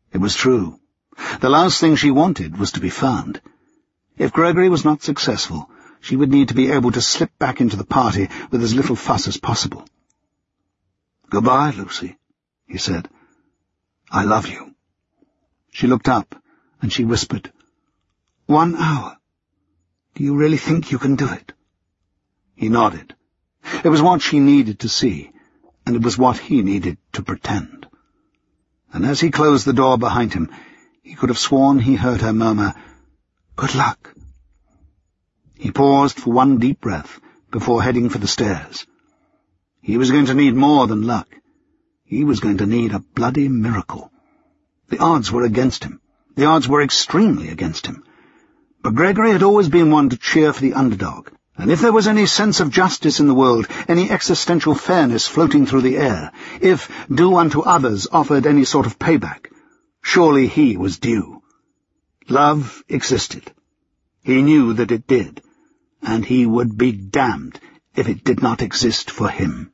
It was true. The last thing she wanted was to be found. If Gregory was not successful, she would need to be able to slip back into the party with as little fuss as possible. "Goodbye, Lucy," he said. "I love you." She looked up, and she whispered, "1 hour. Do you really think you can do it?" He nodded. It was what she needed to see, and it was what he needed to pretend. And as he closed the door behind him, he could have sworn he heard her murmur, "Good luck." He paused for one deep breath before heading for the stairs. He was going to need more than luck. He was going to need a bloody miracle. The odds were against him. The odds were extremely against him. But Gregory had always been one to cheer for the underdog, and if there was any sense of justice in the world, any existential fairness floating through the air, if do unto others offered any sort of payback, surely he was due. Love existed. He knew that it did, and he would be damned if it did not exist for him.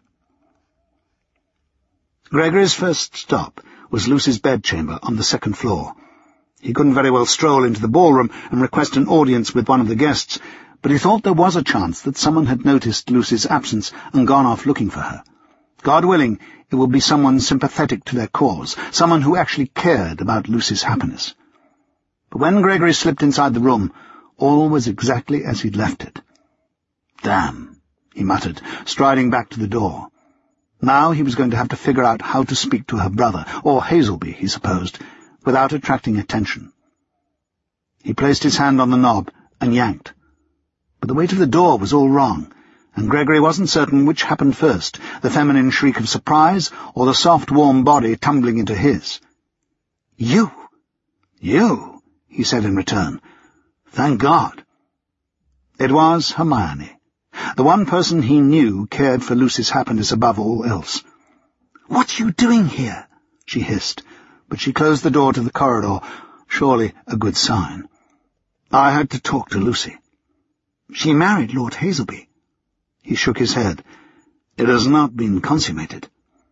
Gregory's first stop was Lucy's bedchamber on the 2nd floor. He couldn't very well stroll into the ballroom and request an audience with one of the guests, but he thought there was a chance that someone had noticed Lucy's absence and gone off looking for her. God willing, it would be someone sympathetic to their cause, someone who actually cared about Lucy's happiness. But when Gregory slipped inside the room, all was exactly as he'd left it. "Damn," he muttered, striding back to the door. Now he was going to have to figure out how to speak to her brother, or Hazelby, he supposed, without attracting attention. He placed his hand on the knob and yanked. But the weight of the door was all wrong, and Gregory wasn't certain which happened first, the feminine shriek of surprise or the soft, warm body tumbling into his. "You! You!" he said in return. "Thank God." It was Hermione, the one person he knew cared for Lucy's happiness above all else. "What are you doing here?" she hissed, but she closed the door to the corridor, surely a good sign. "I had to talk to Lucy." "She married Lord Hazelby." He shook his head. "It has not been consummated."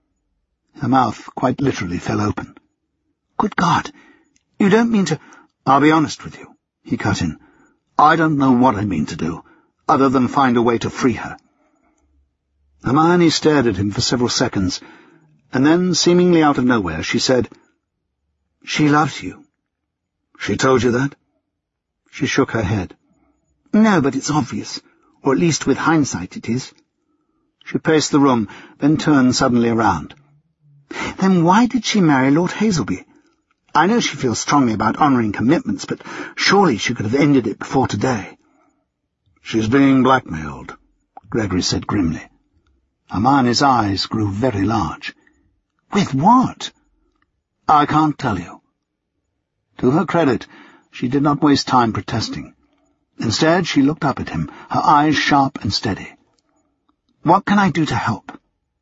Her mouth quite literally fell open. "Good God, you don't mean to—" "I'll be honest with you," he cut in. "I don't know what I mean to do, other than find a way to free her." Hermione stared at him for several seconds, and then, seemingly out of nowhere, she said, "She loves you." "She told you that?" She shook her head. "No, but it's obvious, or at least with hindsight it is." She paced the room, then turned suddenly around. "Then why did she marry Lord Hazelby? I know she feels strongly about honouring commitments, but surely she could have ended it before today." "She's being blackmailed," Gregory said grimly. Hermione's eyes grew very large. "With what?" "I can't tell you." To her credit, she did not waste time protesting. Instead, she looked up at him, her eyes sharp and steady. "What can I do to help?"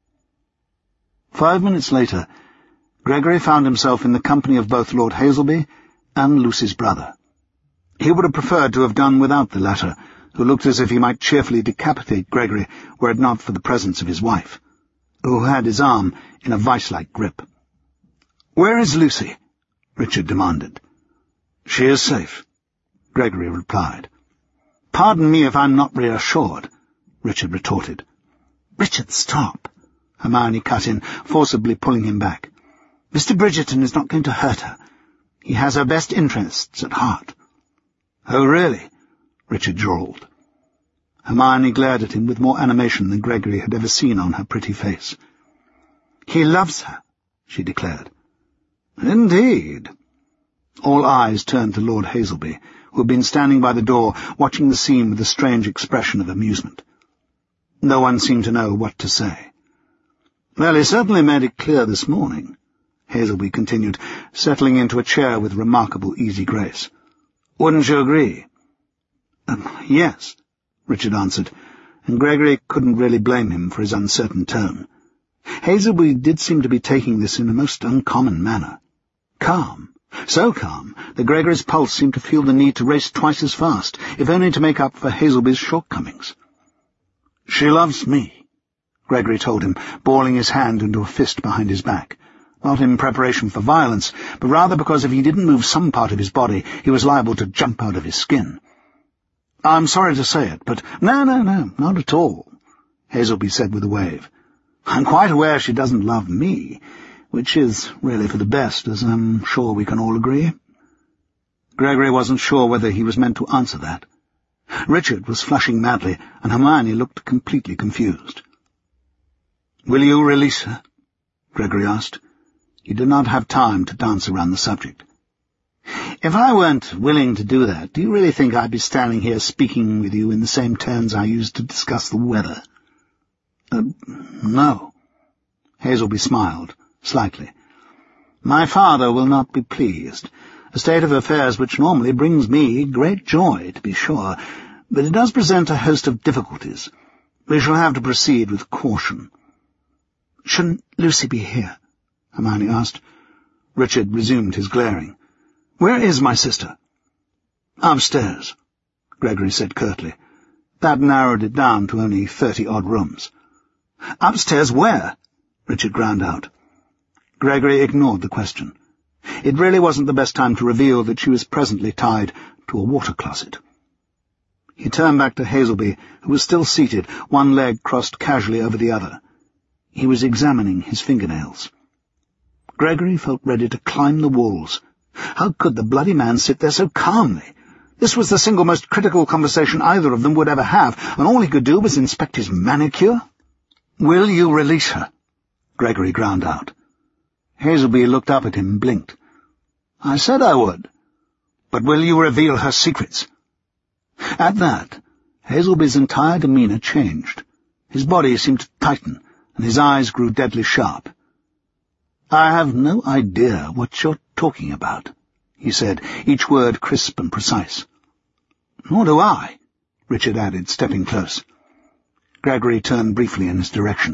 5 minutes later, Gregory found himself in the company of both Lord Hazelby and Lucy's brother. He would have preferred to have done without the latter, who looked as if he might cheerfully decapitate Gregory were it not for the presence of his wife, who had his arm in a vice-like grip. "Where is Lucy?" Richard demanded. "She is safe," Gregory replied. "Pardon me if I'm not reassured," Richard retorted. "Richard, stop," Hermione cut in, forcibly pulling him back. "Mr. Bridgerton is not going to hurt her. He has her best interests at heart." "Oh, really?" Richard drawled. Hermione glared at him with more animation than Gregory had ever seen on her pretty face. "He loves her," she declared. "Indeed." All eyes turned to Lord Hazelby, who had been standing by the door, watching the scene with a strange expression of amusement. No one seemed to know what to say. "Well, he certainly made it clear this morning," Hazelby continued, settling into a chair with remarkable easy grace. "Wouldn't you agree?" "Yes," Richard answered, and Gregory couldn't really blame him for his uncertain tone. Hazelby did seem to be taking this in a most uncommon manner. Calm. So calm that Gregory's pulse seemed to feel the need to race twice as fast, if only to make up for Hazelby's shortcomings. "She loves me," Gregory told him, balling his hand into a fist behind his back. not in preparation for violence, but rather because if he didn't move some part of his body, he was liable to jump out of his skin. "I'm sorry to say it, but—" No, not at all," Hazelby said with a wave. "I'm quite aware she doesn't love me, which is really for the best, as I'm sure we can all agree." Gregory wasn't sure whether he was meant to answer that. Richard was flushing madly, and Hermione looked completely confused. "Will you release her?" Gregory asked. He did not have time to dance around the subject. "If I weren't willing to do that, do you really think I'd be standing here speaking with you in the same terms I used to discuss the weather?" No." Hazelby smiled, slightly. "My father will not be pleased. A state of affairs which normally brings me great joy, to be sure, but it does present a host of difficulties. We shall have to proceed with caution." "Shouldn't Lucy be here?" Hermione asked. Richard resumed his glaring. "Where is my sister?" "Upstairs," Gregory said curtly. That narrowed it down to only 30-odd rooms. "Upstairs where?" Richard ground out. Gregory ignored the question. It really wasn't the best time to reveal that she was presently tied to a water closet. He turned back to Hazelby, who was still seated, one leg crossed casually over the other. He was examining his fingernails. Gregory felt ready to climb the walls. How could the bloody man sit there so calmly? This was the single most critical conversation either of them would ever have, and all he could do was inspect his manicure. "Will you release her?" Gregory ground out. Hazelby looked up at him and blinked. "I said I would. But will you reveal her secrets?" At that, Hazelby's entire demeanour changed. His body seemed to tighten, and his eyes grew deadly sharp. "I have no idea what you're talking about," he said, each word crisp and precise. "Nor do I," Richard added, stepping close. Gregory turned briefly in his direction.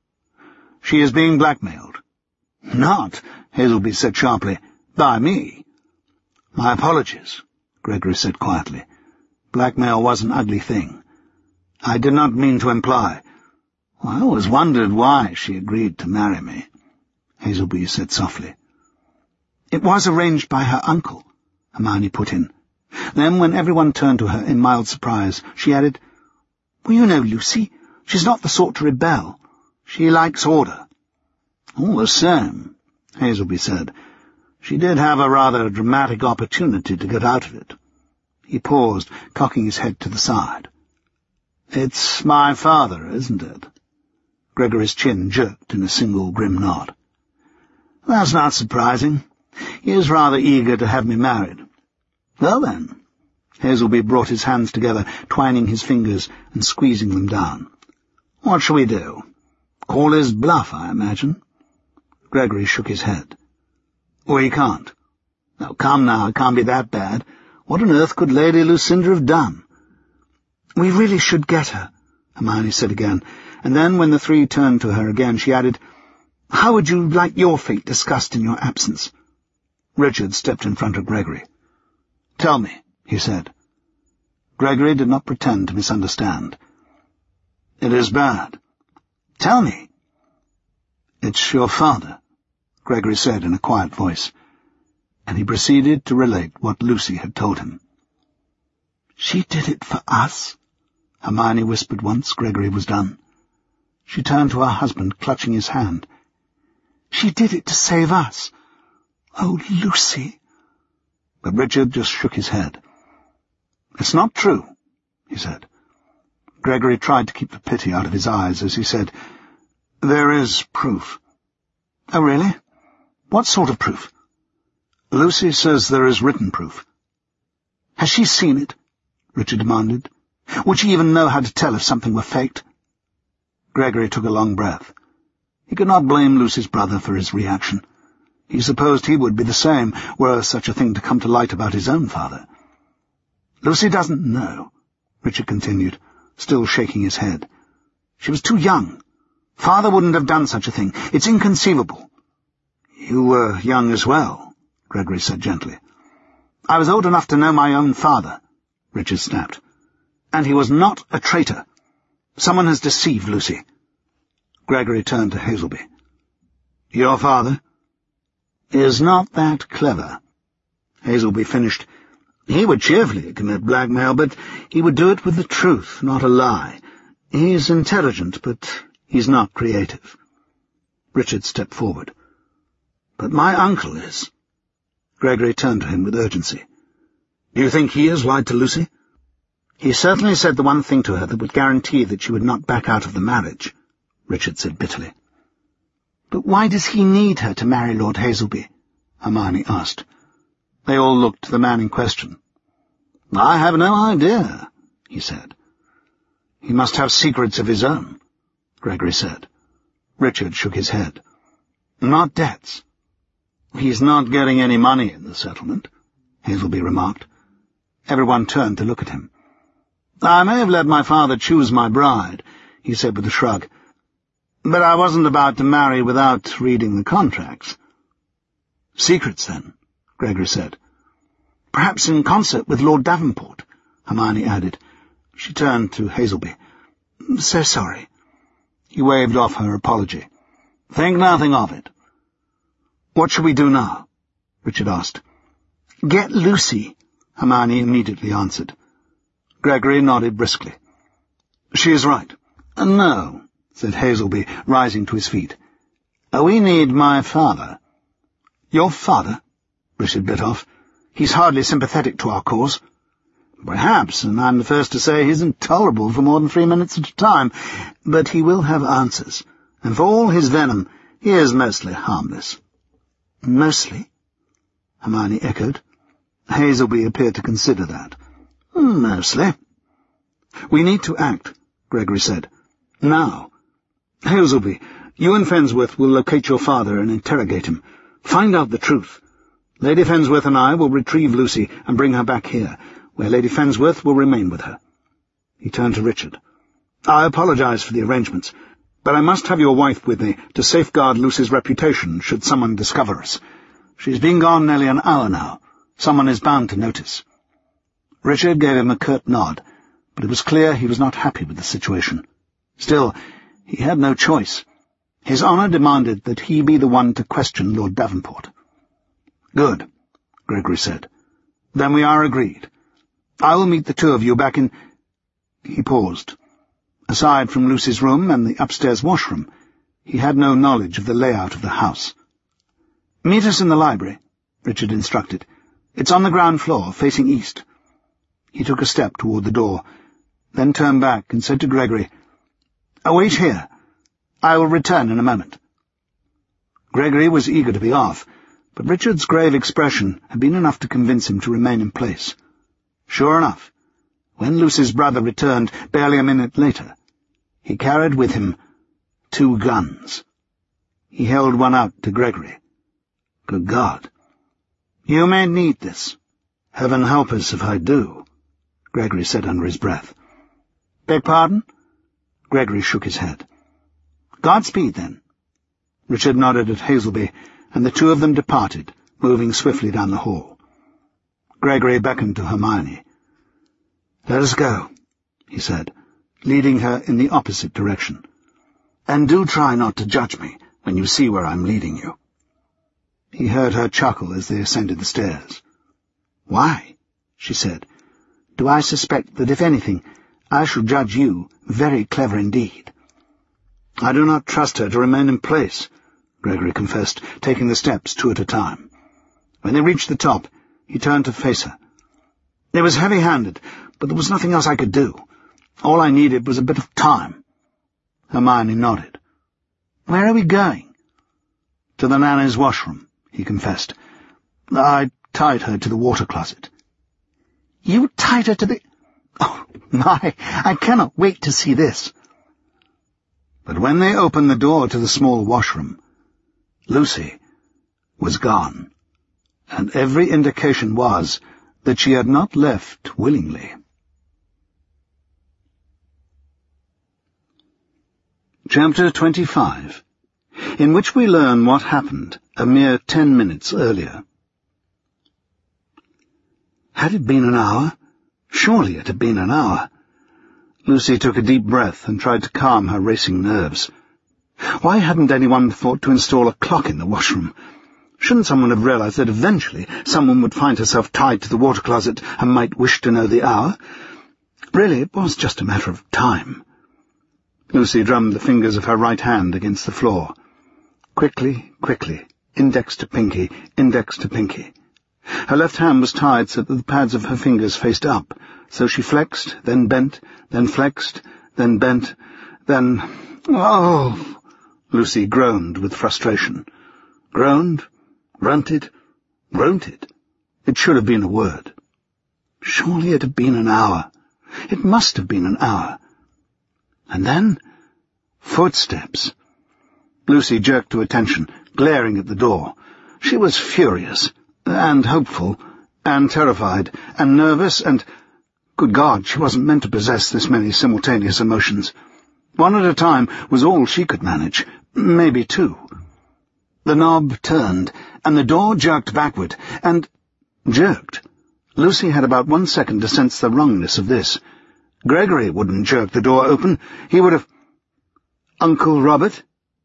"She is being blackmailed." "Not," Hazelby said sharply, "by me." "My apologies," Gregory said quietly. "Blackmail was an ugly thing. I did not mean to imply—" "I always wondered why she agreed to marry me," Hazelby said softly. "It was arranged by her uncle," Hermione put in. Then, when everyone turned to her in mild surprise, she added, "Well, you know, Lucy, she's not the sort to rebel. She likes order." "All the same," Hazelby said, "she did have a rather dramatic opportunity to get out of it." He paused, cocking his head to the side. "It's my father, isn't it?" Gregory's chin jerked in a single grim nod. "That's not surprising. He is rather eager to have me married." "Well, then," Hazelby brought his hands together, twining his fingers and squeezing them down. "What shall we do? Call his bluff, I imagine." Gregory shook his head. "We can't." "Oh, come now, it can't be that bad. What on earth could Lady Lucinda have done?" "We really should get her," Hermione said again, and then, when the three turned to her again, she added, "How would you like your fate discussed in your absence?" Richard stepped in front of Gregory. "Tell me," he said. Gregory did not pretend to misunderstand. "It is bad." "Tell me." "It's your father," Gregory said in a quiet voice, and he proceeded to relate what Lucy had told him. "She did it for us," Hermione whispered once Gregory was done. She turned to her husband, clutching his hand. "She did it to save us. Oh, Lucy!" But Richard just shook his head. "It's not true," he said. Gregory tried to keep the pity out of his eyes as he said, "There is proof." "Oh, really? What sort of proof?" "Lucy says there is written proof." "Has she seen it?" Richard demanded. "Would she even know how to tell if something were faked?" Gregory took a long breath. He could not blame Lucy's brother for his reaction. He supposed he would be the same, were such a thing to come to light about his own father. "Lucy doesn't know," Richard continued, still shaking his head. "She was too young. Father wouldn't have done such a thing. It's inconceivable." "You were young as well," Gregory said gently. "I was old enough to know my own father," Richard snapped. "And he was not a traitor. Someone has deceived Lucy." Gregory turned to Hazelby. "Your father?" is not that clever." Hazelby finished. "He would cheerfully commit blackmail, but he would do it with the truth, not a lie. He's intelligent, but he's not creative." Richard stepped forward. "But my uncle is." Gregory turned to him with urgency. "Do you think he has lied to Lucy?" "He certainly said the one thing to her that would guarantee that she would not back out of the marriage," Richard said bitterly. "But why does he need her to marry Lord Hazelby?" Hermione asked. They all looked to the man in question. "I have no idea," he said. "He must have secrets of his own," Gregory said. Richard shook his head. "Not debts." "He's not getting any money in the settlement," Hazelby remarked. Everyone turned to look at him. "I may have let my father choose my bride," he said with a shrug, "but I wasn't about to marry without reading the contracts." "Secrets, then," Gregory said. "Perhaps in concert with Lord Davenport," Hermione added. She turned to Hazelby. "So sorry." He waved off her apology. "Think nothing of it." "What shall we do now?" Richard asked. "Get Lucy," Hermione immediately answered. Gregory nodded briskly. "She is right." "No," said Hazelby, rising to his feet. "We need my father." "Your father?" Richard bit off. "He's hardly sympathetic to our cause." "Perhaps, and I'm the first to say he's intolerable for more than 3 minutes at a time, but he will have answers, and for all his venom, he is mostly harmless." "Mostly?" Hermione echoed. Hazelby appeared to consider that. "Mostly." "We need to act," Gregory said. "Now. Hazelby, you and Fensworth will locate your father and interrogate him. Find out the truth. Lady Fensworth and I will retrieve Lucy and bring her back here, where Lady Fensworth will remain with her." He turned to Richard. "I apologize for the arrangements, but I must have your wife with me to safeguard Lucy's reputation should someone discover us. She's been gone nearly an hour now. Someone is bound to notice." Richard gave him a curt nod, but it was clear he was not happy with the situation. Still, he had no choice. His honour demanded that he be the one to question Lord Davenport. "Good," Gregory said. "Then we are agreed. I will meet the two of you back in—" He paused. Aside from Lucy's room and the upstairs washroom, he had no knowledge of the layout of the house. "Meet us in the library," Richard instructed. "It's on the ground floor, facing east." He took a step toward the door, then turned back and said to Gregory, "Wait here. I will return in a moment." Gregory was eager to be off, but Richard's grave expression had been enough to convince him to remain in place. Sure enough, when Lucy's brother returned barely a minute later, he carried with him 2 guns. He held one out to Gregory. "Good God! You may need this." "Heaven help us if I do," Gregory said under his breath. "Beg pardon?" Gregory shook his head. "Godspeed, then." Richard nodded at Hazelby, and the two of them departed, moving swiftly down the hall. Gregory beckoned to Hermione. "Let us go," he said, leading her in the opposite direction. "And do try not to judge me when you see where I'm leading you." He heard her chuckle as they ascended the stairs. "Why?" she said. "Do I suspect that, if anything, I shall judge you very clever indeed?" "I do not trust her to remain in place," Gregory confessed, taking the steps 2 at a time. When they reached the top, he turned to face her. "It was heavy-handed, but there was nothing else I could do. All I needed was a bit of time." Hermione nodded. "Where are we going?" "To the nanny's washroom," he confessed. "I tied her to the water closet." "You tied her to the— Oh, my, I cannot wait to see this." But when they opened the door to the small washroom, Lucy was gone, and every indication was that she had not left willingly. Chapter 25, in which we learn what happened a mere 10 minutes earlier. Had it been an hour? Surely it had been an hour. Lucy took a deep breath and tried to calm her racing nerves. Why hadn't anyone thought to install a clock in the washroom? Shouldn't someone have realized that eventually someone would find herself tied to the water closet and might wish to know the hour? Really, it was just a matter of time. Lucy drummed the fingers of her right hand against the floor. Quickly, quickly, index to pinky, index to pinky. Her left hand was tied so that the pads of her fingers faced up, so she flexed, then bent, then flexed, then bent, then... Oh! Lucy groaned with frustration. Groaned, grunted, grunted. It should have been a word. Surely it had been an hour. It must have been an hour. And then... footsteps. Lucy jerked to attention, glaring at the door. She was furious, and hopeful, and terrified, and nervous, and... Good God, she wasn't meant to possess this many simultaneous emotions. One at a time was all she could manage, maybe two. The knob turned, and the door jerked backward, and... jerked. Lucy had about 1 second to sense the wrongness of this. Gregory wouldn't jerk the door open. He would have... Uncle Robert?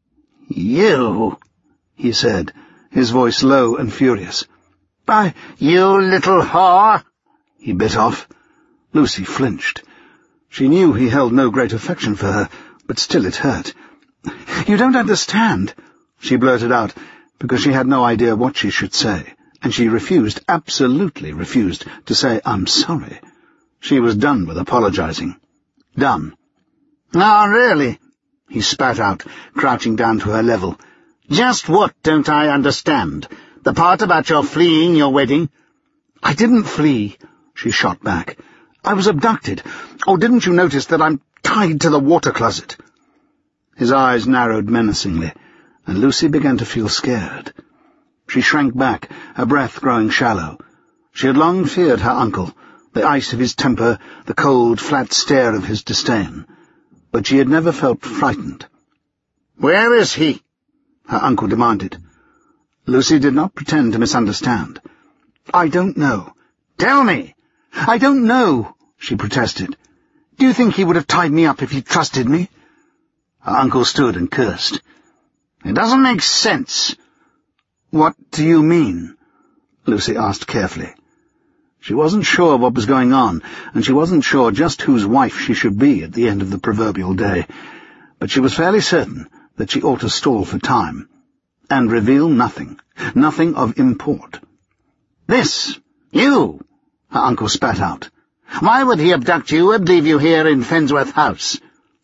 You, he said, his voice low and furious. By you little whore! He bit off. Lucy flinched. She knew he held no great affection for her, but still it hurt. You don't understand, she blurted out, because she had no idea what she should say, and she refused, absolutely refused, to say, I'm sorry. She was done with apologizing. Done. Ah, really? He spat out, crouching down to her level. Just what don't I understand? The part about your fleeing your wedding? I didn't flee, she shot back. I was abducted. Oh, didn't you notice that I'm tied to the water closet? His eyes narrowed menacingly, and Lucy began to feel scared. She shrank back, her breath growing shallow. She had long feared her uncle, the ice of his temper, the cold, flat stare of his disdain. But she had never felt frightened. Where is he? Her uncle demanded. Lucy did not pretend to misunderstand. I don't know. Tell me. I don't know, she protested. Do you think he would have tied me up if he trusted me? Her uncle stood and cursed. It doesn't make sense. What do you mean? Lucy asked carefully. She wasn't sure what was going on, and she wasn't sure just whose wife she should be at the end of the proverbial day, but she was fairly certain that she ought to stall for time, and reveal nothing of import. This, you, her uncle spat out. Why would he abduct you and leave you here in Fensworth House?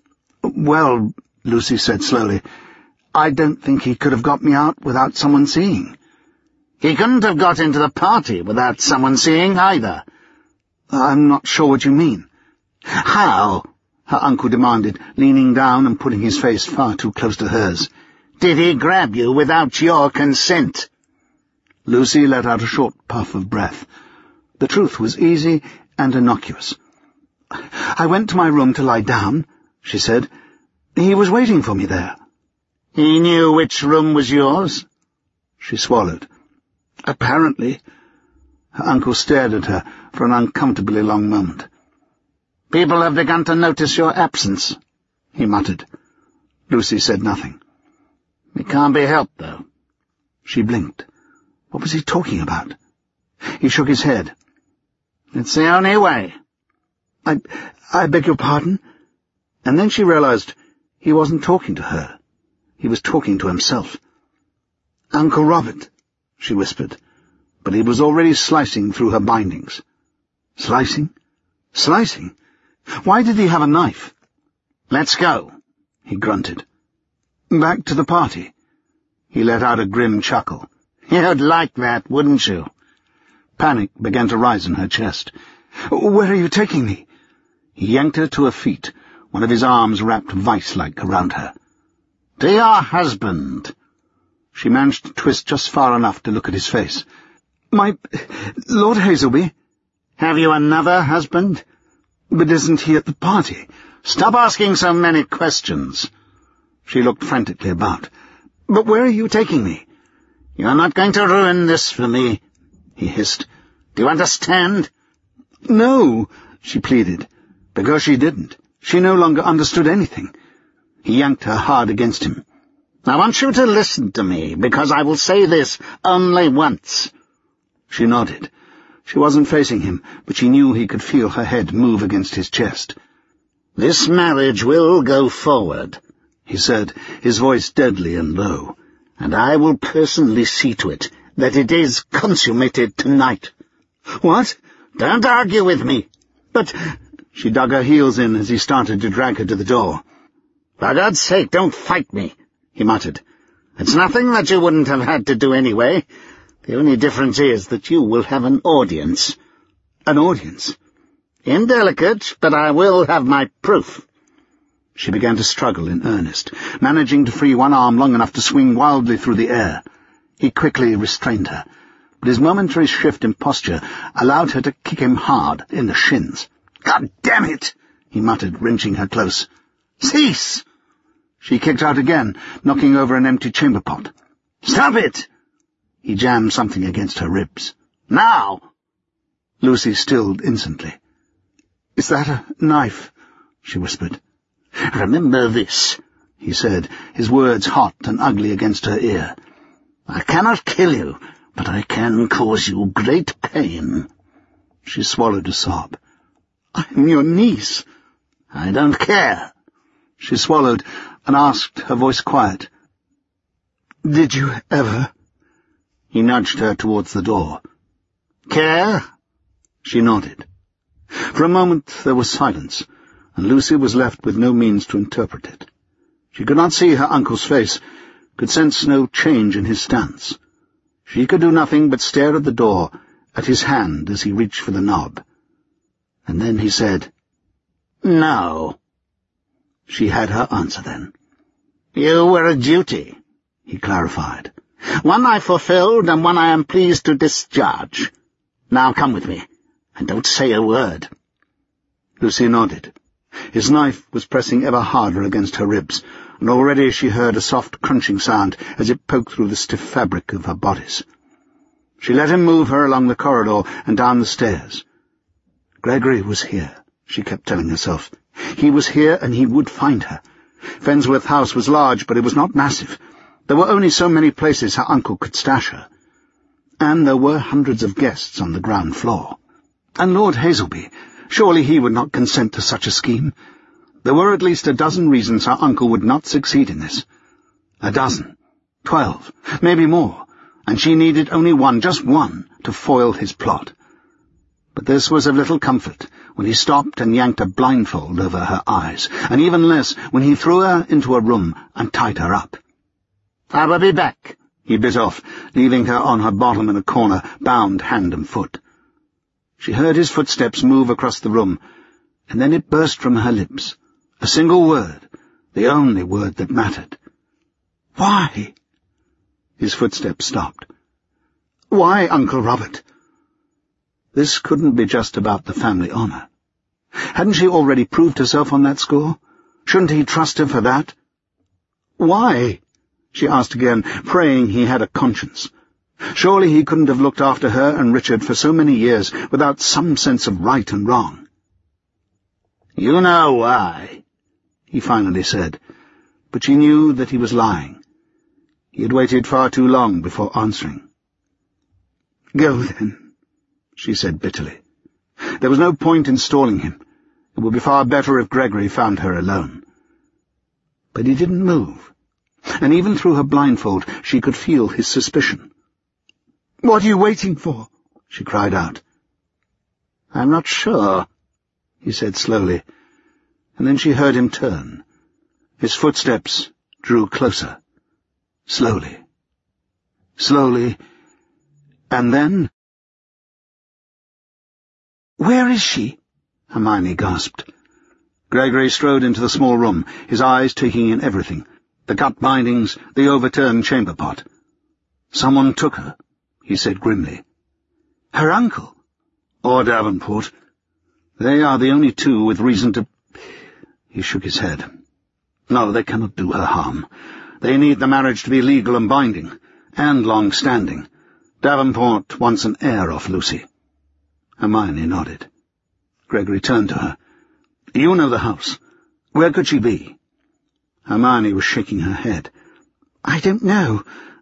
Well, Lucy said slowly, I don't think he could have got me out without someone seeing. He couldn't have got into the party without someone seeing either. I'm not sure what you mean. How? Her uncle demanded, leaning down and putting his face far too close to hers. Did he grab you without your consent? Lucy let out a short puff of breath. The truth was easy and innocuous. I went to my room to lie down, she said. He was waiting for me there. He knew which room was yours? She swallowed. Apparently. Her uncle stared at her for an uncomfortably long moment. People have begun to notice your absence, he muttered. Lucy said nothing. It can't be helped, though. She blinked. What was he talking about? He shook his head. It's the only way. I beg your pardon? And then she realized he wasn't talking to her. He was talking to himself. Uncle Robert, she whispered, but he was already slicing through her bindings. Slicing? Slicing? Why did he have a knife? Let's go, he grunted. Back to the party. He let out a grim chuckle. You'd like that, wouldn't you? Panic began to rise in her chest. Where are you taking me? He yanked her to her feet, one of his arms wrapped vice-like around her. To your husband. She managed to twist just far enough to look at his face. My... Lord Hazelby? Have you another husband? But isn't he at the party? Stop asking so many questions. She looked frantically about. But where are you taking me? You're not going to ruin this for me, he hissed. Do you understand? No, she pleaded. Because she didn't. She no longer understood anything. He yanked her hard against him. I want you to listen to me, because I will say this only once." She nodded. She wasn't facing him, but she knew he could feel her head move against his chest. "This marriage will go forward," he said, his voice deadly and low, "and I will personally see to it that it is consummated tonight." "What?" "Don't argue with me." "But—" She dug her heels in as he started to drag her to the door. "For God's sake, don't fight me," he muttered. "It's nothing that you wouldn't have had to do anyway. The only difference is that you will have an audience." "An audience?" "Indelicate, but I will have my proof." She began to struggle in earnest, managing to free one arm long enough to swing wildly through the air. He quickly restrained her, but his momentary shift in posture allowed her to kick him hard in the shins. "God damn it!" he muttered, wrenching her close. "Cease!" She kicked out again, knocking over an empty chamber pot. "Stop it!" He jammed something against her ribs. "Now!" Lucy stilled instantly. "Is that a knife?" she whispered. "Remember this," he said, his words hot and ugly against her ear. "I cannot kill you, but I can cause you great pain." She swallowed a sob. "I'm your niece." "I don't care." She swallowed and asked, her voice quiet, "Did you ever?" He nudged her towards the door. "Care?" She nodded. For a moment there was silence, and Lucy was left with no means to interpret it. She could not see her uncle's face, could sense no change in his stance. She could do nothing but stare at the door, at his hand as he reached for the knob. And then he said, "No." She had her answer then. "You were a duty," he clarified. "One I fulfilled and one I am pleased to discharge. Now come with me, and don't say a word." Lucy nodded. His knife was pressing ever harder against her ribs, and already she heard a soft crunching sound as it poked through the stiff fabric of her bodice. She let him move her along the corridor and down the stairs. Gregory was here, she kept telling herself. He was here, and he would find her. Fensworth House was large, but it was not massive. There were only so many places her uncle could stash her. And there were hundreds of guests on the ground floor. And Lord Hazelby, surely he would not consent to such a scheme. There were at least a dozen reasons her uncle would not succeed in this. A dozen. 12, maybe more, and she needed only one, just one, to foil his plot. But this was of little comfort when he stopped and yanked a blindfold over her eyes, and even less when he threw her into a room and tied her up. "I will be back," he bit off, leaving her on her bottom in a corner, bound hand and foot. She heard his footsteps move across the room, and then it burst from her lips. A single word, the only word that mattered. "Why?" His footsteps stopped. "Why, Uncle Robert?" This couldn't be just about the family honour. Hadn't she already proved herself on that score? Shouldn't he trust her for that? "Why?" she asked again, praying he had a conscience. Surely he couldn't have looked after her and Richard for so many years without some sense of right and wrong. "You know why," he finally said, but she knew that he was lying. He had waited far too long before answering. "Go, then," she said bitterly. There was no point in stalling him. It would be far better if Gregory found her alone. But he didn't move, and even through her blindfold she could feel his suspicion. "What are you waiting for?" she cried out. "I'm not sure," he said slowly, and then she heard him turn. His footsteps drew closer, slowly, slowly, and then— "Where is she?" Hermione gasped. Gregory strode into the small room, his eyes taking in everything, the cut bindings, the overturned chamber pot. "Someone took her," he said grimly. "Her uncle?" "Or Davenport. They are the only two with reason to—" He shook his head. "No, they cannot do her harm. They need the marriage to be legal and binding, and long-standing. Davenport wants an heir off Lucy." Hermione nodded. Gregory turned to her. "You know the house. Where could she be?" Hermione was shaking her head. I don't know.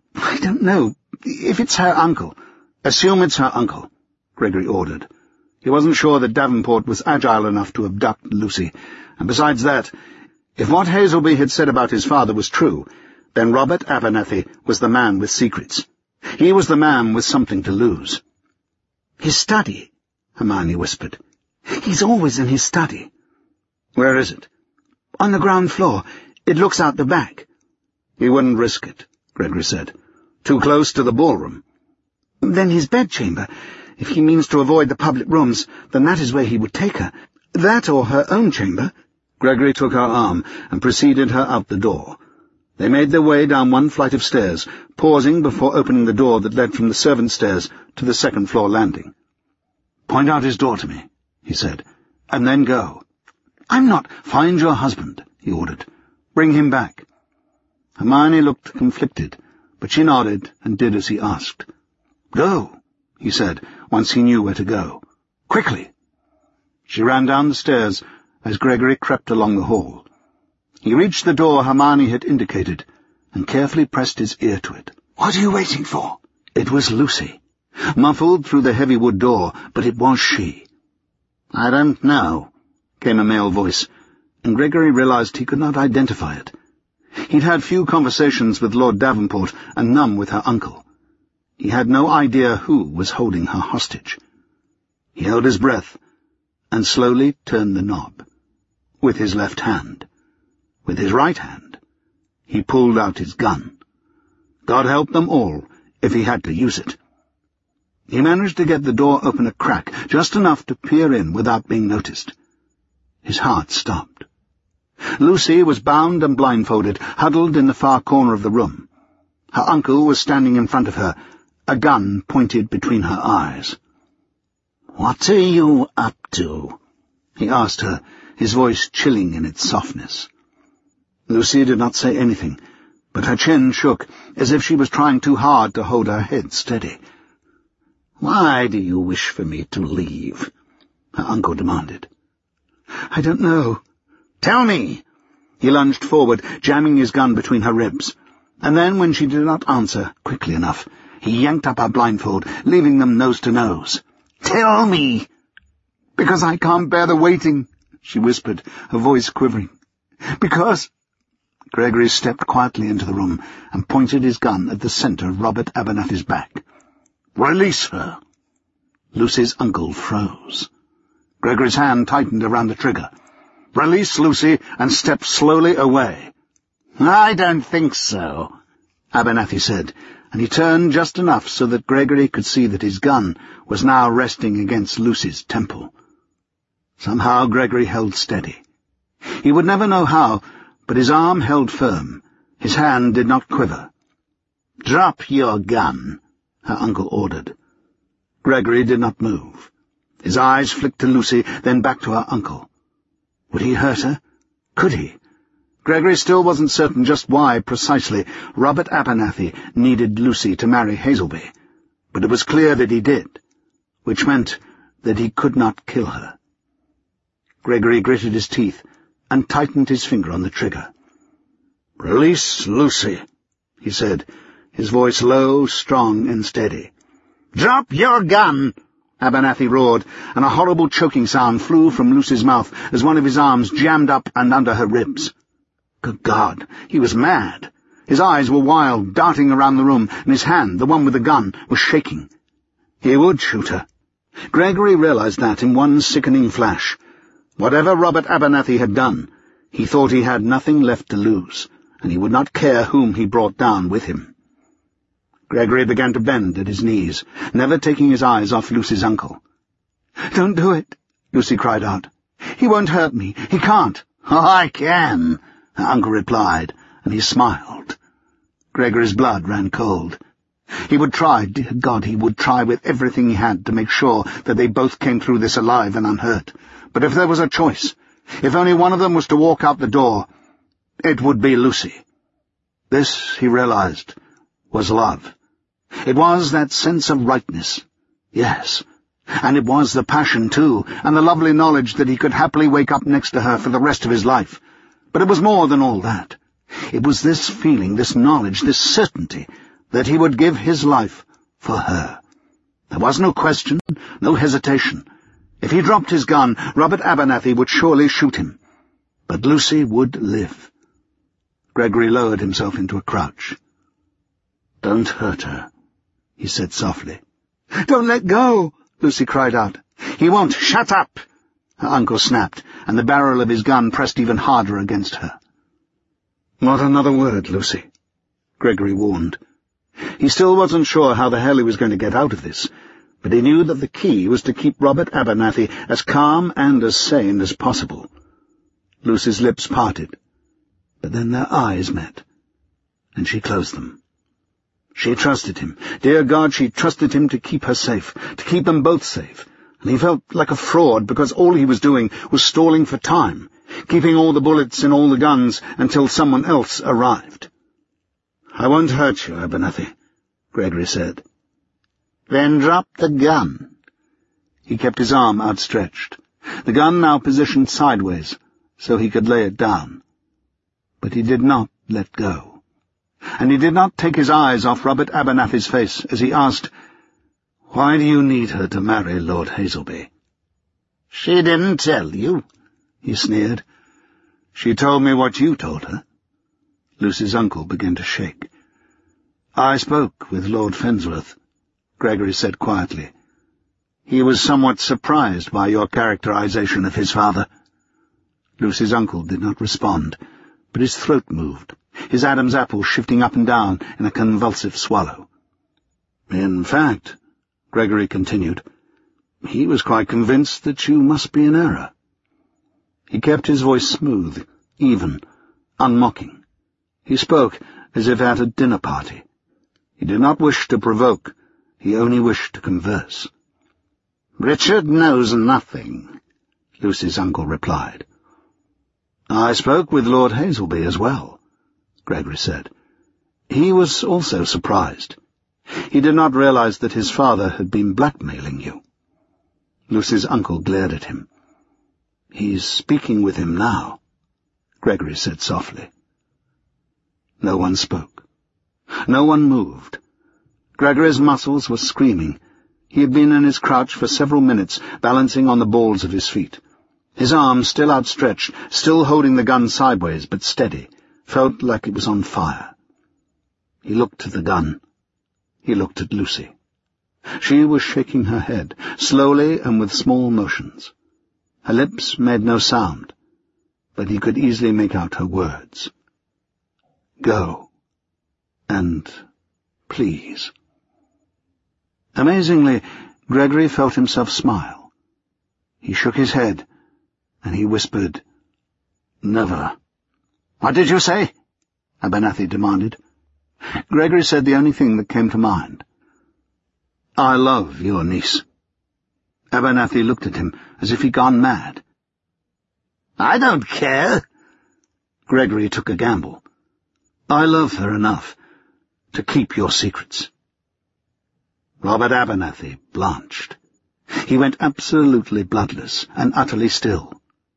If it's her uncle." "Assume it's her uncle," Gregory ordered. He wasn't sure that Davenport was agile enough to abduct Lucy, and besides that, if what Hazelby had said about his father was true, then Robert Abernathy was the man with secrets. He was the man with something to lose. "His study," Hermione whispered. "He's always in his study." "Where is it?" "On the ground floor. It looks out the back." "He wouldn't risk it," Gregory said. "Too close to the ballroom." "Then his bedchamber. If he means to avoid the public rooms, then that is where he would take her. That or her own chamber." Gregory took her arm and preceded her out the door. They made their way down one flight of stairs, pausing before opening the door that led from the servants' stairs to the second-floor landing. "Point out his door to me," he said, "and then go." "I'm not—" "Find your husband," he ordered. "Bring him back." Hermione looked conflicted, but she nodded and did as he asked. "Go," he said, once he knew where to go. "Quickly." She ran down the stairs as Gregory crept along the hall. He reached the door Hermione had indicated and carefully pressed his ear to it. "What are you waiting for?" It was Lucy, muffled through the heavy wood door, but it was she. "I don't know," came a male voice, and Gregory realized he could not identify it. He'd had few conversations with Lord Davenport and none with her uncle. He had no idea who was holding her hostage. He held his breath and slowly turned the knob. With his left hand. With his right hand, he pulled out his gun. God help them all if he had to use it. He managed to get the door open a crack, just enough to peer in without being noticed. His heart stopped. Lucy was bound and blindfolded, huddled in the far corner of the room. Her uncle was standing in front of her, a gun pointed between her eyes. "What are you up to?" he asked her, his voice chilling in its softness. Lucy did not say anything, but her chin shook, as if she was trying too hard to hold her head steady. "Why do you wish for me to leave?" her uncle demanded. "I don't know." "Tell me!" He lunged forward, jamming his gun between her ribs, and then, when she did not answer quickly enough, he yanked up her blindfold, leaving them nose to nose. "Tell me!" "Because I can't bear the waiting," she whispered, her voice quivering. "Because—" Gregory stepped quietly into the room and pointed his gun at the centre of Robert Abernathy's back. "Release her!" Lucy's uncle froze. Gregory's hand tightened around the trigger. "Release Lucy and step slowly away." "I don't think so," Abernathy said, and he turned just enough so that Gregory could see that his gun was now resting against Lucy's temple. Somehow Gregory held steady. He would never know how, but his arm held firm. His hand did not quiver. "Drop your gun," her uncle ordered. Gregory did not move. His eyes flicked to Lucy, then back to her uncle. Would he hurt her? Could he? Gregory still wasn't certain just why, precisely, Robert Abernathy needed Lucy to marry Hazelby, but it was clear that he did, which meant that he could not kill her. Gregory gritted his teeth and tightened his finger on the trigger. "Release Lucy," he said, his voice low, strong, and steady. "Drop your gun!" Abernathy roared, and a horrible choking sound flew from Lucy's mouth as one of his arms jammed up and under her ribs. Good God, he was mad. His eyes were wild, darting around the room, and his hand, the one with the gun, was shaking. He would shoot her. Gregory realized that in one sickening flash. Whatever Robert Abernathy had done, he thought he had nothing left to lose, and he would not care whom he brought down with him. Gregory began to bend at his knees, never taking his eyes off Lucy's uncle. "Don't do it," Lucy cried out. "He won't hurt me. He can't." "Oh, I can," her uncle replied, and he smiled. Gregory's blood ran cold. He would try, dear God, he would try with everything he had to make sure that they both came through this alive and unhurt. But if there was a choice, if only one of them was to walk out the door, it would be Lucy. This, he realized, was love. It was that sense of rightness. Yes, and it was the passion, too, and the lovely knowledge that he could happily wake up next to her for the rest of his life. But it was more than all that. It was this feeling, this knowledge, this certainty, that he would give his life for her. There was no question, no hesitation. If he dropped his gun, Robert Abernathy would surely shoot him. But Lucy would live. Gregory lowered himself into a crouch. "Don't hurt her," he said softly. "Don't let go!" Lucy cried out. "He won't! Shut up!" her uncle snapped, and the barrel of his gun pressed even harder against her. "Not another word, Lucy," Gregory warned. He still wasn't sure how the hell he was going to get out of this, but he knew that the key was to keep Robert Abernathy as calm and as sane as possible. Lucy's lips parted, but then their eyes met, and she closed them. She trusted him. Dear God, she trusted him to keep her safe, to keep them both safe, and he felt like a fraud because all he was doing was stalling for time, keeping all the bullets in all the guns until someone else arrived. "I won't hurt you, Abernathy," Gregory said. "Then drop the gun." He kept his arm outstretched, the gun now positioned sideways, so he could lay it down. But he did not let go. And he did not take his eyes off Robert Abernathy's face as he asked, "Why do you need her to marry Lord Hazelby?" "She didn't tell you," he sneered. "She told me what you told her." Lucy's uncle began to shake. "I spoke with Lord Fensworth," Gregory said quietly. "He was somewhat surprised by your characterization of his father." Lucy's uncle did not respond, but his throat moved, his Adam's apple shifting up and down in a convulsive swallow. "In fact," Gregory continued, "he was quite convinced that you must be in error." He kept his voice smooth, even, unmocking. He spoke as if at a dinner party. He did not wish to provoke, he only wished to converse. "Richard knows nothing," Lucy's uncle replied. "I spoke with Lord Hazelby as well," Gregory said. "He was also surprised. He did not realize that his father had been blackmailing you." Lucy's uncle glared at him. "He's speaking with him now," Gregory said softly. No one spoke. No one moved. Gregory's muscles were screaming. He had been in his crouch for several minutes, balancing on the balls of his feet. His arm, still outstretched, still holding the gun sideways, but steady, felt like it was on fire. He looked at the gun. He looked at Lucy. She was shaking her head, slowly and with small motions. Her lips made no sound, but he could easily make out her words. "Go. And please." Amazingly, Gregory felt himself smile. He shook his head, and he whispered, "Never." "What did you say?" Abernathy demanded. Gregory said the only thing that came to mind. "I love your niece." Abernathy looked at him as if he'd gone mad. "I don't care." Gregory took a gamble. "I love her enough to keep your secrets." Robert Abernathy blanched. He went absolutely bloodless and utterly still.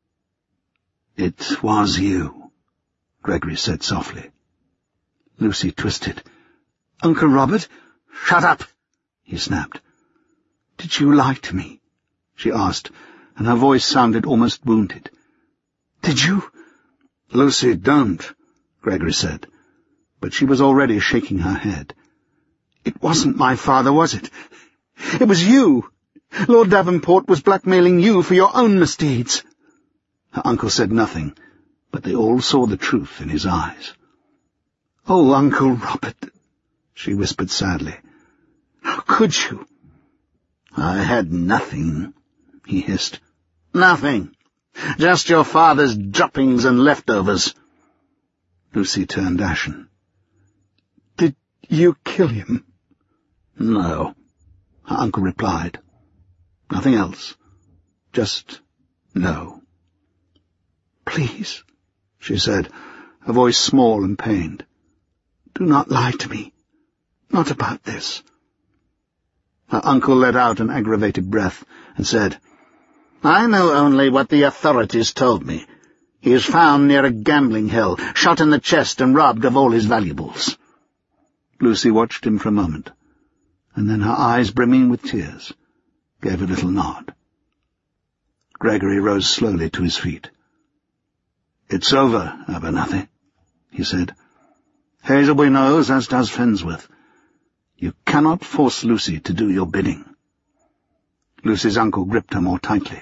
"It was you," Gregory said softly. Lucy twisted. "Uncle Robert?" "Shut up!" he snapped. "Did you lie to me?" she asked, and her voice sounded almost wounded. "Did you—" "Lucy, don't," Gregory said, but she was already shaking her head. "It wasn't my father, was it? It was you! Lord Davenport was blackmailing you for your own misdeeds." Her uncle said nothing, but they all saw the truth in his eyes. "Oh, Uncle Robert," she whispered sadly. "How could you?" "I had nothing," he hissed. "Nothing. Just your father's droppings and leftovers." Lucy turned ashen. "Did you kill him?" "No," her uncle replied. Nothing else. Just no. "Please," she said, her voice small and pained. "Do not lie to me. Not about this." Her uncle let out an aggravated breath and said, "I know only what the authorities told me. He is found near a gambling hell, shot in the chest and robbed of all his valuables." Lucy watched him for a moment, and then her eyes brimming with tears, gave a little nod. Gregory rose slowly to his feet. "It's over, Abernathy," he said. "Hazelby knows, as does Finsworth. You cannot force Lucy to do your bidding." Lucy's uncle gripped her more tightly.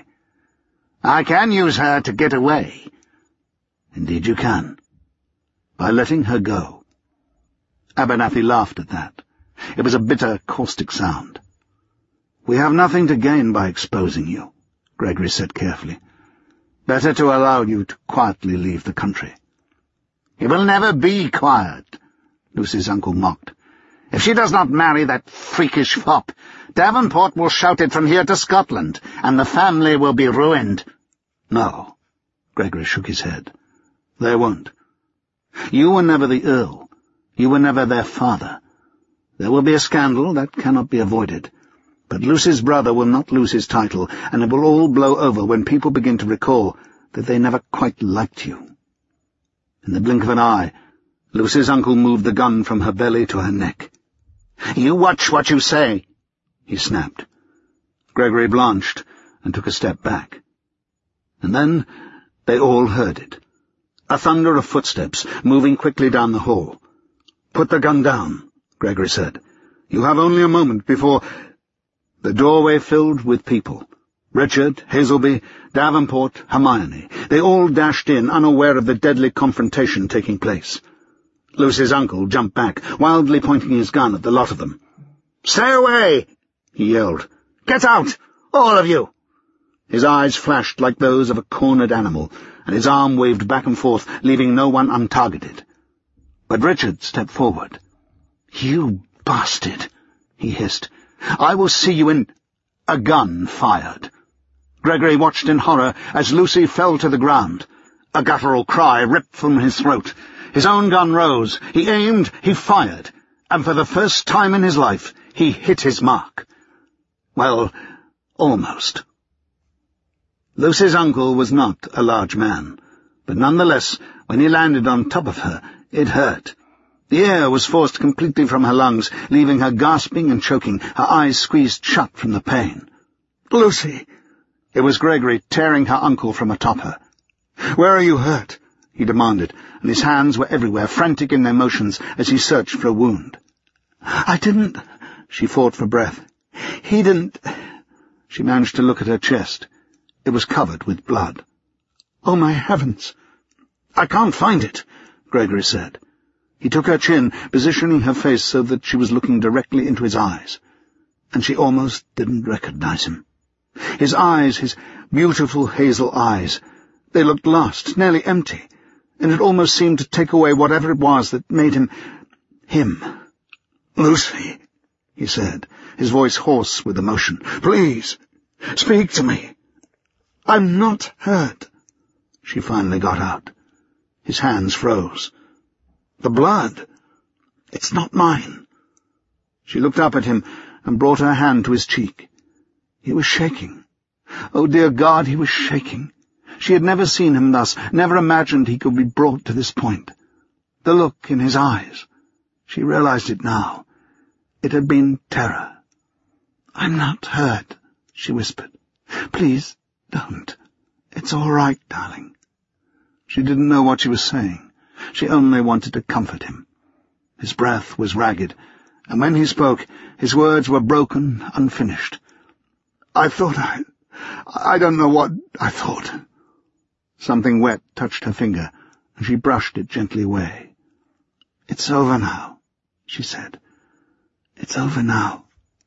"I can use her to get away." "Indeed you can. By letting her go." Abernathy laughed at that. It was a bitter, caustic sound. "We have nothing to gain by exposing you," Gregory said carefully. "Better to allow you to quietly leave the country." "He will never be quiet," Lucy's uncle mocked. "If she does not marry that freakish fop, Davenport will shout it from here to Scotland, and the family will be ruined." "No," Gregory shook his head. "They won't. You were never the Earl. You were never their father. There will be a scandal, that cannot be avoided. But Lucy's brother will not lose his title, and it will all blow over when people begin to recall that they never quite liked you." In the blink of an eye, Lucy's uncle moved the gun from her belly to her neck. "You watch what you say," he snapped. Gregory blanched and took a step back. And then they all heard it. A thunder of footsteps, moving quickly down the hall. "Put the gun down," Gregory said. "You have only a moment before—" The doorway filled with people. Richard, Hazelby, Davenport, Hermione. They all dashed in, unaware of the deadly confrontation taking place. Lucy's uncle jumped back, wildly pointing his gun at the lot of them. "Stay away!" he yelled. "Get out, all of you!" His eyes flashed like those of a cornered animal, and his arm waved back and forth, leaving no one untargeted. But Richard stepped forward. "You bastard," he hissed. "I will see you in—" A gun fired. Gregory watched in horror as Lucy fell to the ground. A guttural cry ripped from his throat. His own gun rose. He aimed, he fired, and for the first time in his life he hit his mark. Well, almost. Lucy's uncle was not a large man, but nonetheless, when he landed on top of her, it hurt. The air was forced completely from her lungs, leaving her gasping and choking, her eyes squeezed shut from the pain. "Lucy!" It was Gregory tearing her uncle from atop her. "Where are you hurt?" he demanded, and his hands were everywhere, frantic in their motions as he searched for a wound. "I didn't—" She fought for breath. "He didn't—" She managed to look at her chest. It was covered with blood. "Oh, my heavens!" "I can't find it," Gregory said. He took her chin, positioning her face so that she was looking directly into his eyes, and she almost didn't recognize him. His eyes, his beautiful hazel eyes, they looked lost, nearly empty, and it almost seemed to take away whatever it was that made him him. "Lucy," he said, his voice hoarse with emotion, "please, speak to me." "I'm not hurt," she finally got out. His hands froze. "The blood. It's not mine." She looked up at him and brought her hand to his cheek. He was shaking. Oh, dear God, he was shaking. She had never seen him thus, never imagined he could be brought to this point. The look in his eyes. She realized it now. It had been terror. "I'm not hurt," she whispered. "Please, don't. It's all right, darling." She didn't know what she was saying. She only wanted to comfort him. His breath was ragged, and when he spoke, his words were broken, unfinished. I don't know what I thought." Something wet touched her finger, and she brushed it gently away. "It's over now," she said. "It's over now."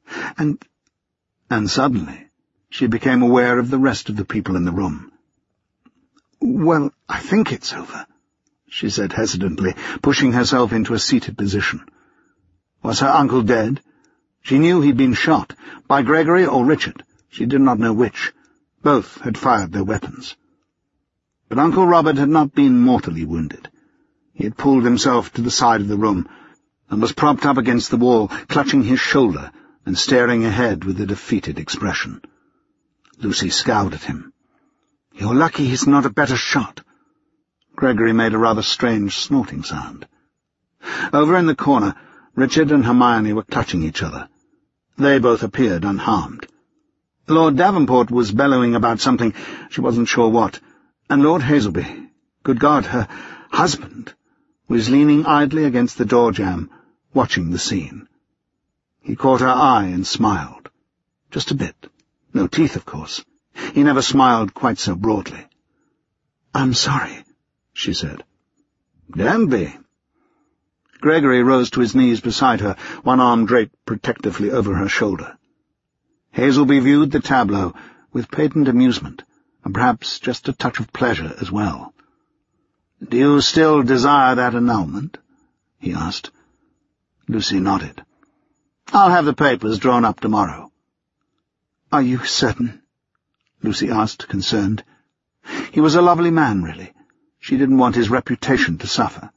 And suddenly she became aware of the rest of the people in the room. "Well, I think it's over," she said hesitantly, pushing herself into a seated position. Was her uncle dead? She knew he'd been shot, by Gregory or Richard. She did not know which. Both had fired their weapons. But Uncle Robert had not been mortally wounded. He had pulled himself to the side of the room, and was propped up against the wall, clutching his shoulder and staring ahead with a defeated expression. Lucy scowled at him. "You're lucky he's not a better shot." Gregory made a rather strange snorting sound. Over in the corner, Richard and Hermione were clutching each other. They both appeared unharmed. Lord Davenport was bellowing about something, she wasn't sure what, and Lord Hazelby, good God, her husband, was leaning idly against the door jamb, watching the scene. He caught her eye and smiled. Just a bit. No teeth, of course. He never smiled quite so broadly. "I'm sorry," she said. "Don't be." Gregory rose to his knees beside her, one arm draped protectively over her shoulder. Hazelby viewed the tableau with patent amusement, and perhaps just a touch of pleasure as well. "Do you still desire that annulment?" he asked. Lucy nodded. "I'll have the papers drawn up tomorrow." "Are you certain?" Lucy asked, concerned. He was a lovely man, really. She didn't want his reputation to suffer.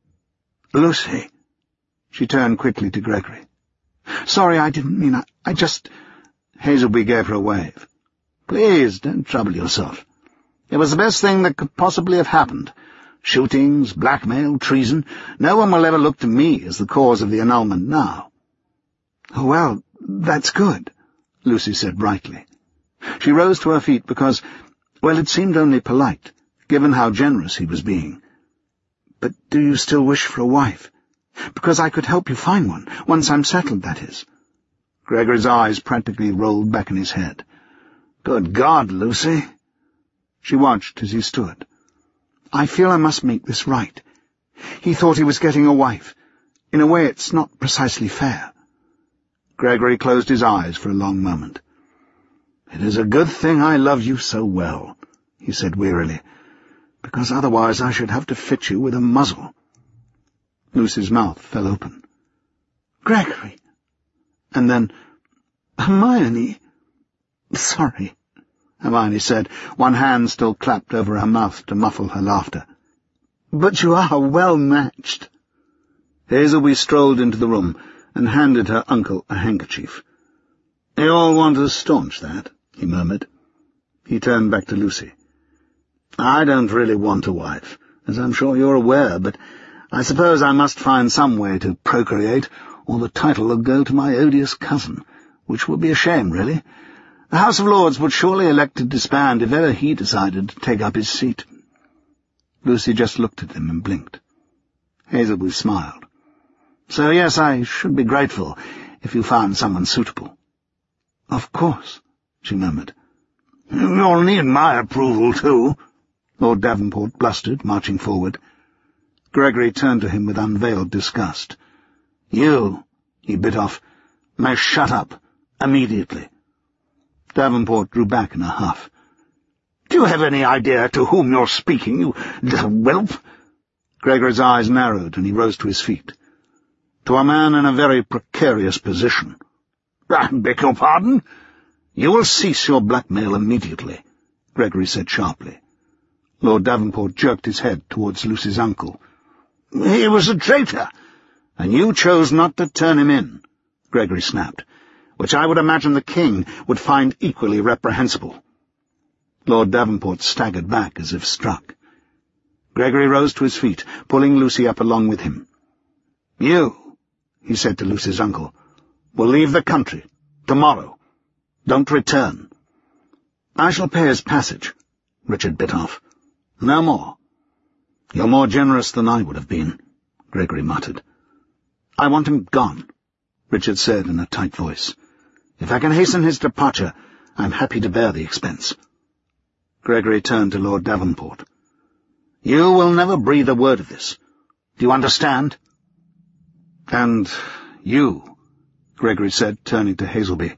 "Lucy," she turned quickly to Gregory. "Sorry, I didn't mean... I just—" Hazelby gave her a wave. "Please, don't trouble yourself. It was the best thing that could possibly have happened. Shootings, blackmail, treason. No one will ever look to me as the cause of the annulment now." "Oh, well, that's good," Lucy said brightly. She rose to her feet because, well, it seemed only polite, given how generous he was being. "But do you still wish for a wife? Because I could help you find one, once I'm settled, that is." Gregory's eyes practically rolled back in his head. "Good God, Lucy!" She watched as he stood. "I feel I must make this right. He thought he was getting a wife. In a way, it's not precisely fair." Gregory closed his eyes for a long moment. "It is a good thing I love you so well," he said wearily, "because otherwise I should have to fit you with a muzzle." Lucy's mouth fell open. "Gregory!" And then, "Hermione!" "Sorry," Hermione said, one hand still clapped over her mouth to muffle her laughter. "But you are well matched." Hazelby strolled into the room and handed her uncle a handkerchief. "You all want to staunch that," he murmured. He turned back to Lucy. "I don't really want a wife, as I'm sure you're aware, but I suppose I must find some way to procreate, or the title will go to my odious cousin, which would be a shame, really. The House of Lords would surely elect to disband if ever he decided to take up his seat." Lucy just looked at him and blinked. Hazelby smiled. "So yes, I should be grateful if you found someone suitable." "Of course," she murmured. "You'll need my approval, too," Lord Davenport blustered, marching forward. Gregory turned to him with unveiled disgust. "You," he bit off, "may shut up, immediately." Davenport drew back in a huff. "Do you have any idea to whom you're speaking, you little whelp?" Gregory's eyes narrowed, and he rose to his feet. "To a man in a very precarious position." "I beg your pardon?" "You will cease your blackmail immediately," Gregory said sharply. Lord Davenport jerked his head towards Lucy's uncle. "He was a traitor." "And you chose not to turn him in," Gregory snapped, "which I would imagine the king would find equally reprehensible." Lord Davenport staggered back as if struck. Gregory rose to his feet, pulling Lucy up along with him. "You," he said to Lucy's uncle, "will leave the country, tomorrow. Don't return." "I shall pay his passage," Richard bit off. "No more." "You're more generous than I would have been," Gregory muttered. "I want him gone," Richard said in a tight voice. "If I can hasten his departure, I'm happy to bear the expense." Gregory turned to Lord Davenport. "You will never breathe a word of this. Do you understand?" "And you," Gregory said, turning to Hazelby.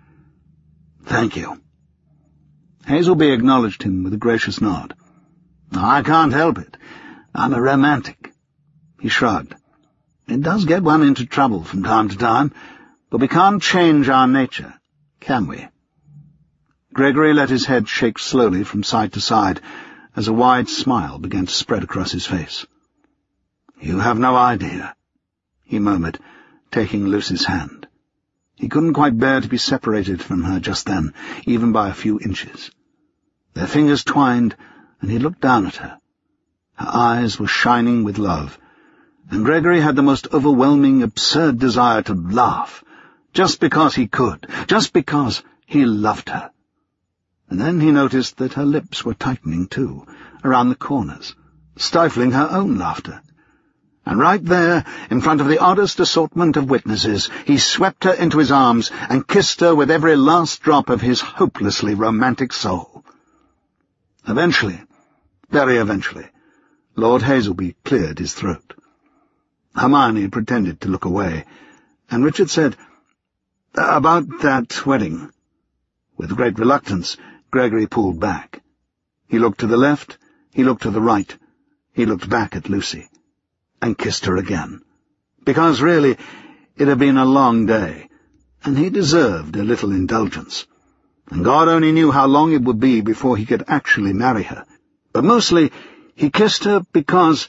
"Thank you." Hazelby acknowledged him with a gracious nod. "I can't help it. I'm a romantic." He shrugged. "It does get one into trouble from time to time, but we can't change our nature, can we?" Gregory let his head shake slowly from side to side as a wide smile began to spread across his face. "You have no idea," he murmured, taking Lucy's hand. He couldn't quite bear to be separated from her just then, even by a few inches. Their fingers twined, and he looked down at her. Her eyes were shining with love, and Gregory had the most overwhelming, absurd desire to laugh, just because he could, just because he loved her. And then he noticed that her lips were tightening too, around the corners, stifling her own laughter. And right there, in front of the oddest assortment of witnesses, he swept her into his arms and kissed her with every last drop of his hopelessly romantic soul. Eventually, very eventually, Lord Hazelby cleared his throat. Hermione pretended to look away, and Richard said, "About that wedding." With great reluctance, Gregory pulled back. He looked to the left, he looked to the right, he looked back at Lucy, and kissed her again, because really it had been a long day, and he deserved a little indulgence, and God only knew how long it would be before he could actually marry her. But mostly he kissed her because...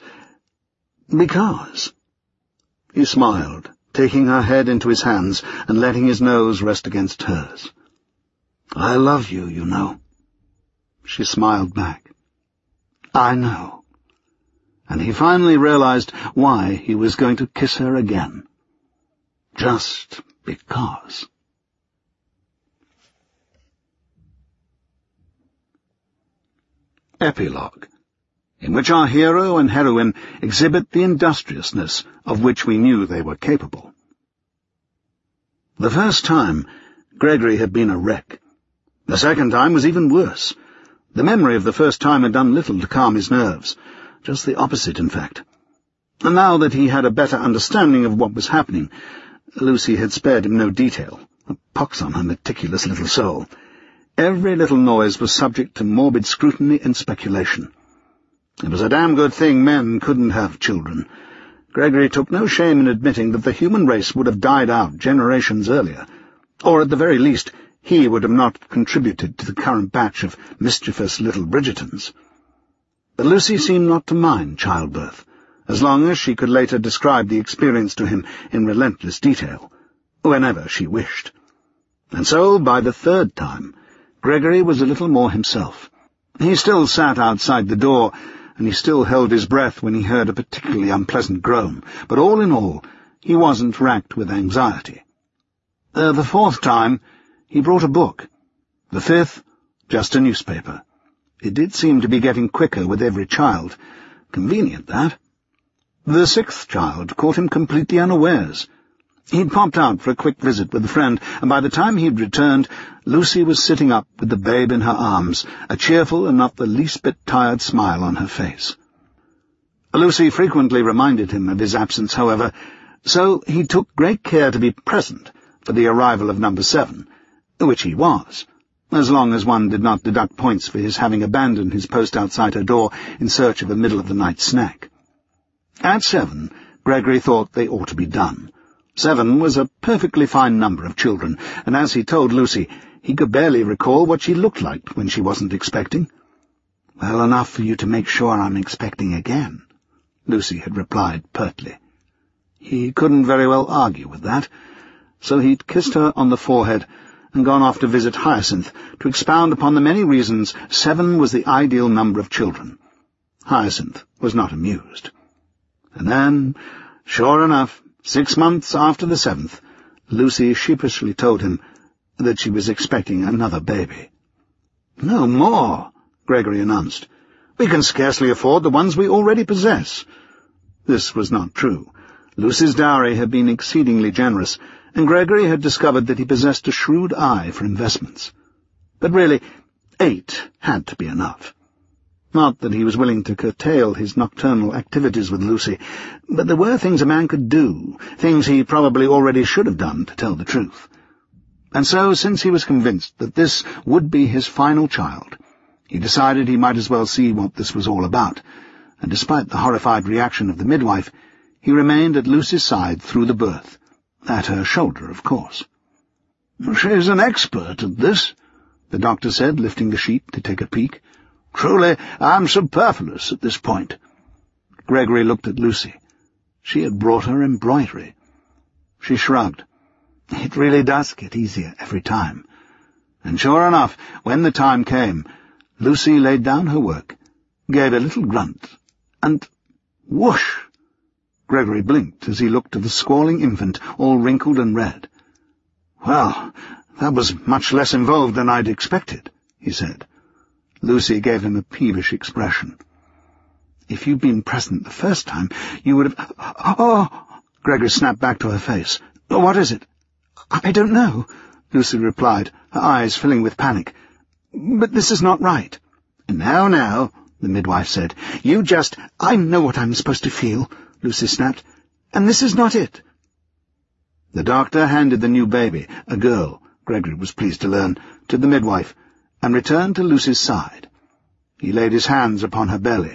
He smiled, taking her head into his hands and letting his nose rest against hers. "I love you, you know." She smiled back. "I know." And he finally realized why he was going to kiss her again. Just because. Epilogue, in which our hero and heroine exhibit the industriousness of which we knew they were capable. The first time, Gregory had been a wreck. The second time was even worse. The memory of the first time had done little to calm his nerves. Just the opposite, in fact. And now that he had a better understanding of what was happening, Lucy had spared him no detail. A pox on her meticulous little soul. Every little noise was subject to morbid scrutiny and speculation. It was a damn good thing men couldn't have children. Gregory took no shame in admitting that the human race would have died out generations earlier, or at the very least he would have not contributed to the current batch of mischievous little Bridgertons. But Lucy seemed not to mind childbirth, as long as she could later describe the experience to him in relentless detail, whenever she wished. And so, by the third time, Gregory was a little more himself. He still sat outside the door, and he still held his breath when he heard a particularly unpleasant groan, but all in all, he wasn't racked with anxiety. The fourth time, he brought a book. The fifth, just a newspaper. It did seem to be getting quicker with every child. Convenient, that. The sixth child caught him completely unawares. He'd popped out for a quick visit with a friend, and by the time he'd returned, Lucy was sitting up with the babe in her arms, a cheerful and not the least bit tired smile on her face. Lucy frequently reminded him of his absence, however, so he took great care to be present for the arrival of number 7, which he was, as long as one did not deduct points for his having abandoned his post outside her door in search of a middle-of-the-night snack. At 7, Gregory thought they ought to be done. 7 was a perfectly fine number of children, and as he told Lucy, he could barely recall what she looked like when she wasn't expecting. "Well enough for you to make sure I'm expecting again," Lucy had replied pertly. He couldn't very well argue with that, so he'd kissed her on the forehead and gone off to visit Hyacinth to expound upon the many reasons 7 was the ideal number of children. Hyacinth was not amused. And then, sure enough, 6 months after the 7th, Lucy sheepishly told him that she was expecting another baby. "No more," Gregory announced. "We can scarcely afford the ones we already possess." This was not true. Lucy's dowry had been exceedingly generous, and Gregory had discovered that he possessed a shrewd eye for investments. But really, 8 had to be enough. Not that he was willing to curtail his nocturnal activities with Lucy, but there were things a man could do, things he probably already should have done, to tell the truth. And so, since he was convinced that this would be his final child, he decided he might as well see what this was all about, and despite the horrified reaction of the midwife, he remained at Lucy's side through the birth, at her shoulder, of course. "She's an expert at this," the doctor said, lifting the sheet to take a peek. "Truly, I'm superfluous at this point." Gregory looked at Lucy. She had brought her embroidery. She shrugged. "It really does get easier every time." And sure enough, when the time came, Lucy laid down her work, gave a little grunt, and whoosh! Gregory blinked as he looked at the squalling infant, all wrinkled and red. "Well, that was much less involved than I'd expected," he said. Lucy gave him a peevish expression. "If you'd been present the first time, you would have—" "Oh!" Gregory snapped back to her face. "What is it?" "I don't know," Lucy replied, her eyes filling with panic. "But this is not right." "Now," the midwife said. "You just—" "I know what I'm supposed to feel," Lucy snapped, "and this is not it." The doctor handed the new baby, a girl, Gregory was pleased to learn, to the midwife, and returned to Lucy's side. He laid his hands upon her belly.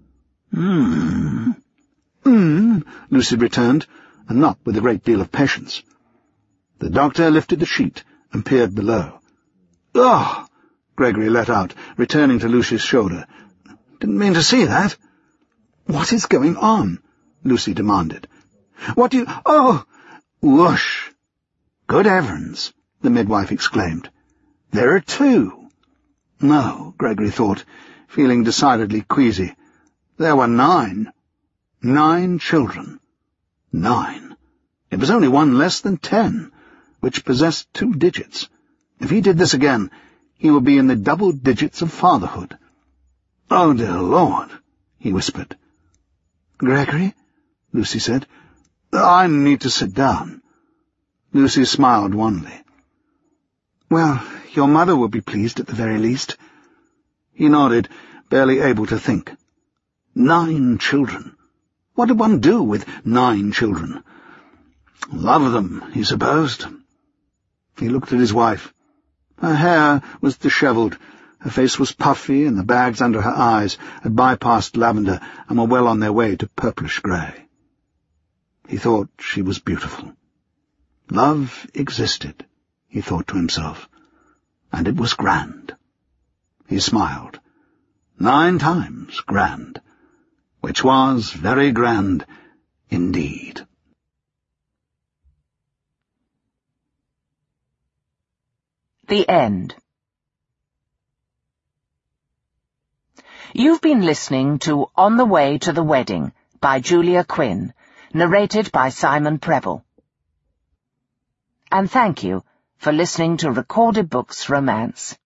Lucy returned, and not with a great deal of patience. The doctor lifted the sheet and peered below. "Ugh!" Gregory let out, returning to Lucy's shoulder. "Didn't mean to see that." "What is going on?" Lucy demanded. "What do you— Oh!" "Whoosh! Good heavens!" the midwife exclaimed. "There are 2. No, Gregory thought, feeling decidedly queasy. There were 9. 9 children. 9. It was only one less than 10, which possessed 2 digits. If he did this again, he would be in the double digits of fatherhood. "Oh, dear Lord," he whispered. "Gregory?" Lucy said. "I need to sit down." Lucy smiled wanly. "Well, your mother will be pleased at the very least." He nodded, barely able to think. 9 children. What did one do with 9 children? Love them, he supposed. He looked at his wife. Her hair was dishevelled, her face was puffy, and the bags under her eyes had bypassed lavender and were well on their way to purplish grey. He thought she was beautiful. Love existed, he thought to himself, and it was grand. He smiled. 9 times grand, which was very grand indeed. The end. You've been listening to On the Way to the Wedding by Julia Quinn, narrated by Simon Preble. And thank you for listening to Recorded Books Romance.